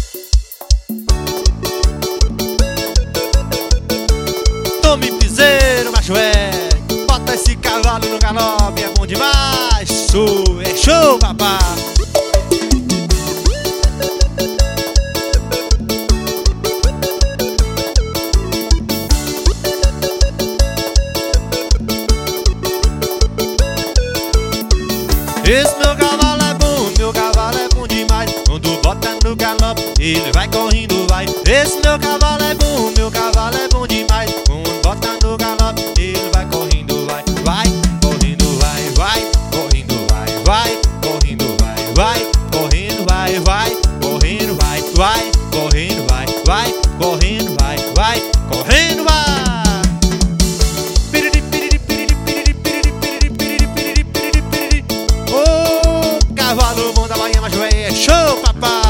Tome piseiro, macho bota esse cavalo no galope, é bom demais. É show, papá. Esse meu cavalo é bom demais. Quando bota no galope, ele vai correndo, vai. Esse meu cavalo é bom demais. Quando bota no galope, ele vai correndo, vai. Vai, correndo, vai, vai. Correndo, vai, vai. Correndo, vai, vai. Correndo, vai, vai. Correndo, vai, vai. Correndo, vai, vai. Correndo, vai, vai. Correndo, vai. Cavalo bom da Bahia, mas é show, papá.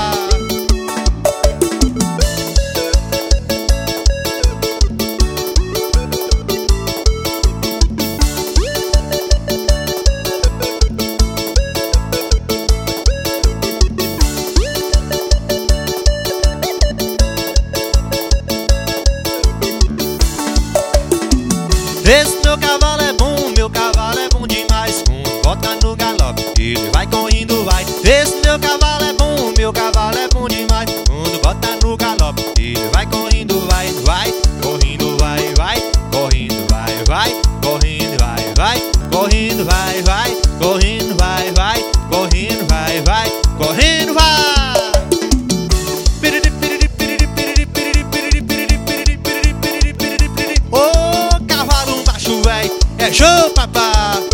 Esse meu cavalo é bom demais. Quando bota no galope, ele vai correndo, vai. Esse meu cavalo é bom demais. Quando bota no galope, ele vai correndo, vai, vai. Correndo, vai, vai. Correndo, vai, vai. Correndo, vai, vai. Correndo, vai, vai. Correndo, vai, vai. Correndo, vai, vai. Correndo, vai. Ô, cavalo macho véi, é show, papá.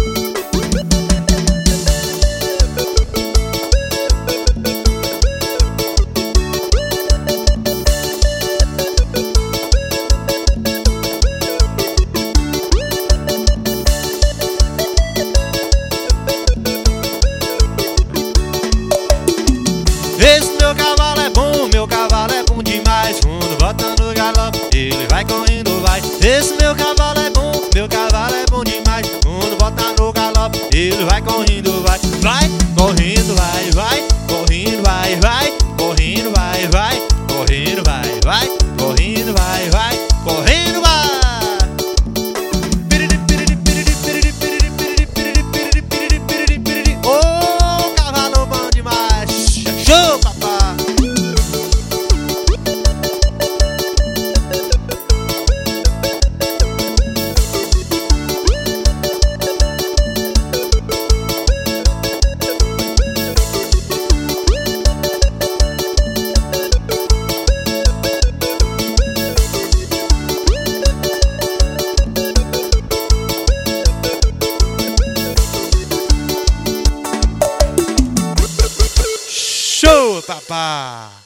Esse meu cavalo é bom demais. Quando bota no galope, ele vai correndo, vai. Esse meu cavalo é bom demais. Quando bota no galope, ele vai correndo, vai. Vai, correndo, vai, vai. Correndo, vai, vai. Correndo, vai, vai. Correndo, vai, vai. Correndo, vai, vai. Correndo, vai. Ô, cavalo bom demais. Show, papá. Show, papá!